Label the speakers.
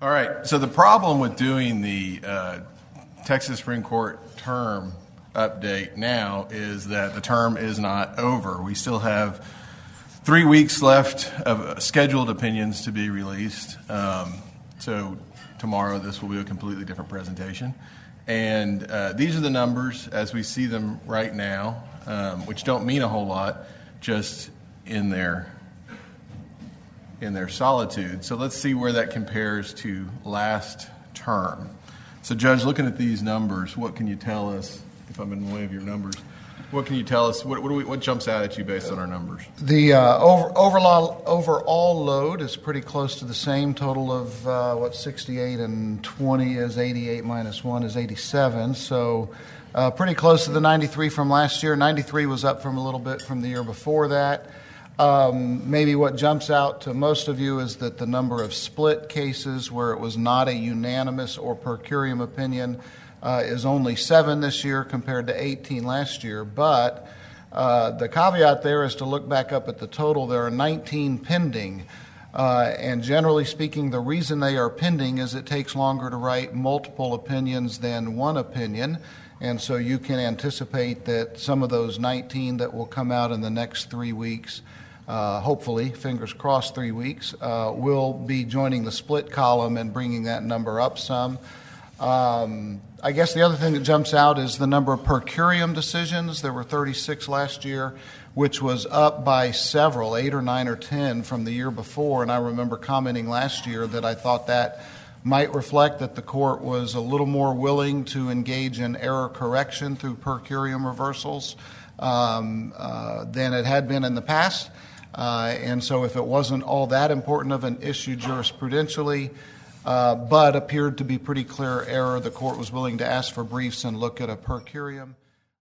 Speaker 1: All right. So the problem with doing the Texas Supreme Court term update now is that the term is not over. We still have 3 weeks left of scheduled opinions to be released. So tomorrow this will be a completely different presentation. And these are the numbers as we see them right now, which don't mean a whole lot, just in their solitude. So let's see where that compares to last term. So, Judge, looking at these numbers, what can you tell us, if I'm in the way of your numbers, what can you tell us, what jumps out at you based on our numbers?
Speaker 2: The overall load is pretty close to the same total of, 68 and 20 is 88 minus 1 is 87. So pretty close to the 93 from last year. 93 was up from a little bit from the year before that. Maybe what jumps out to most of you is that the number of split cases where it was not a unanimous or per curiam opinion is only 7 this year compared to 18 last year. But the caveat there is to look back up at the total. There are 19 pending. And generally speaking, the reason they are pending is it takes longer to write multiple opinions than one opinion. And so you can anticipate that some of those 19 that will come out in the next 3 weeks, hopefully, fingers crossed 3 weeks, will be joining the split column and bringing that number up some. I guess the other thing that jumps out is the number of per curiam decisions. There were 36 last year, which was up by several, 8 or 9 or 10 from the year before. And I remember commenting last year that I thought that might reflect that the court was a little more willing to engage in error correction through per curiam reversals than it had been in the past. And so if it wasn't all that important of an issue jurisprudentially, but appeared to be pretty clear error, the court was willing to ask for briefs and look at a per curiam.